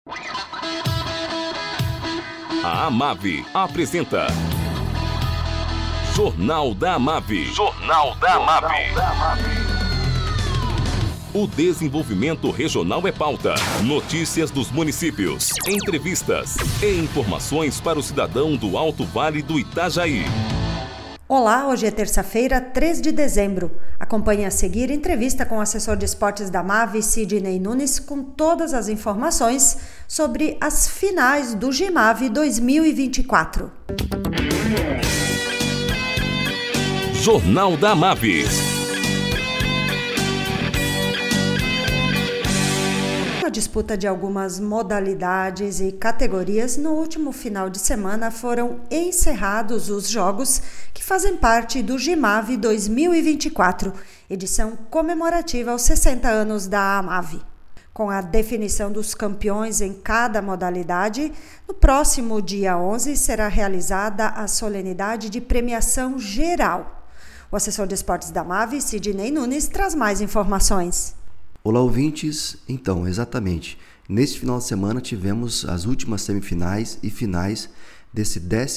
A Amave apresenta Jornal da Amave. Jornal da Amave. O desenvolvimento regional é pauta. Notícias dos municípios, entrevistas e informações para o cidadão do Alto Vale do Itajaí. Olá, hoje é terça-feira, 3 de dezembro. Acompanhe a seguir entrevista com o assessor de esportes da Amave, Sidney Nunes, com todas as informações sobre as finais do GIMAVE 2024. Jornal da Amave. A disputa de algumas modalidades e categorias, no último final de semana foram encerrados os jogos que fazem parte do GIMAVE 2024, edição comemorativa aos 60 anos da Amave. Com a definição dos campeões em cada modalidade, no próximo dia 11 será realizada a solenidade de premiação geral. O assessor de esportes da Amave, Sidney Nunes, traz mais informações. Olá, ouvintes. Então, exatamente, neste final de semana tivemos as últimas semifinais e finais desse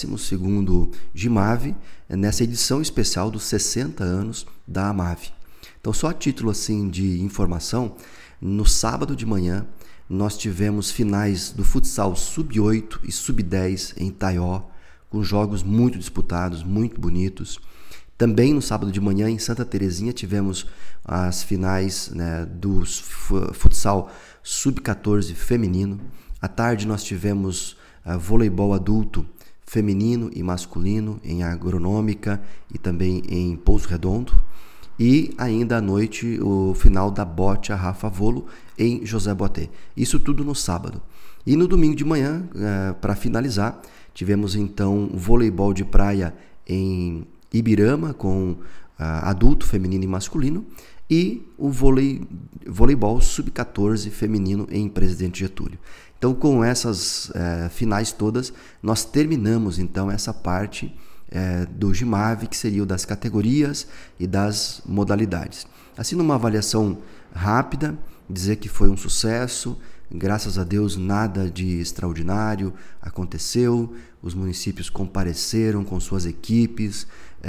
12º GIMAVE, nessa edição especial dos 60 anos da Amave. Então, só a título assim de informação, no sábado de manhã nós tivemos finais do futsal sub-8 e sub-10 em Taió, com jogos muito disputados, muito bonitos. Também no sábado de manhã, em Santa Terezinha, tivemos as finais, do futsal sub-14 feminino. À tarde nós tivemos voleibol adulto feminino e masculino em Agronômica e também em Pouso Redondo. E ainda à noite o final da bote a Rafa Volo em José Boatê. Isso tudo no sábado. E no domingo de manhã, para finalizar, tivemos então voleibol de praia em Ibirama, com adulto, feminino e masculino, e o voleibol sub-14 feminino em Presidente Getúlio. Então, com essas finais todas, nós terminamos então essa parte do GIMAVE, que seria o das categorias e das modalidades. Assim, numa avaliação rápida, dizer que foi um sucesso. Graças a Deus, nada de extraordinário aconteceu, os municípios compareceram com suas equipes,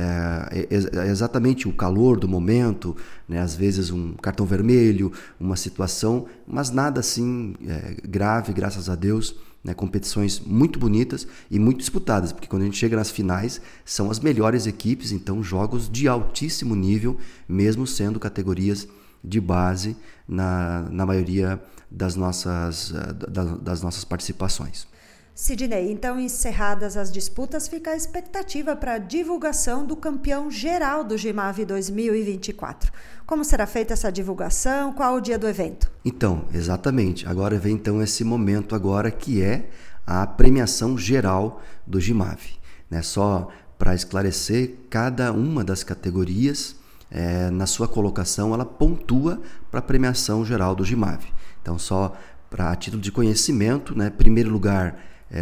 exatamente o calor do momento, às vezes um cartão vermelho, uma situação, mas nada assim grave, graças a Deus, competições muito bonitas e muito disputadas, porque quando a gente chega nas finais, são as melhores equipes, então jogos de altíssimo nível, mesmo sendo categorias de base na maioria das nossas participações. Sidney, então encerradas as disputas, fica a expectativa para a divulgação do campeão geral do GIMAVE 2024. Como será feita essa divulgação? Qual o dia do evento? Então, exatamente. Agora vem então esse momento agora que é a premiação geral do GIMAVE. Só para esclarecer, cada uma das categorias, na sua colocação, ela pontua para a premiação geral do GIMAVE. Então, só para título de conhecimento, primeiro lugar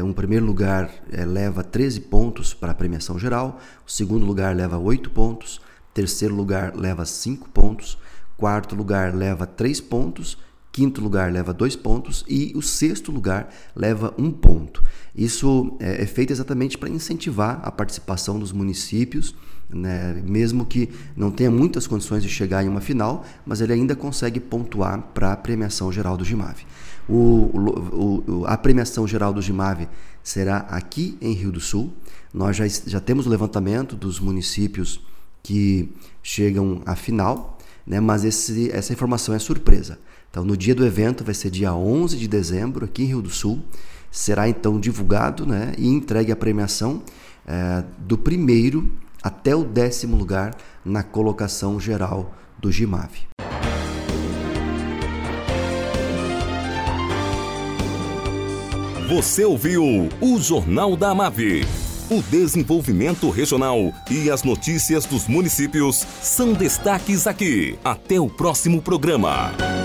leva 13 pontos para a premiação geral, o segundo lugar leva 8 pontos, terceiro lugar leva 5 pontos, quarto lugar leva 3 pontos, quinto lugar leva 2 pontos e o sexto lugar leva 1 ponto. Isso é feito exatamente para incentivar a participação dos municípios, mesmo que não tenha muitas condições de chegar em uma final, mas ele ainda consegue pontuar para a premiação geral do GIMAVE. A premiação geral do GIMAVE será aqui em Rio do Sul. Nós já temos o levantamento dos municípios que chegam à final, mas essa informação é surpresa. Então, no dia do evento, vai ser dia 11 de dezembro, aqui em Rio do Sul. Será então divulgado e entregue a premiação do primeiro até o 10º lugar na colocação geral do GIMAVE. Você ouviu o Jornal da Amave. O desenvolvimento regional e as notícias dos municípios são destaques aqui. Até o próximo programa.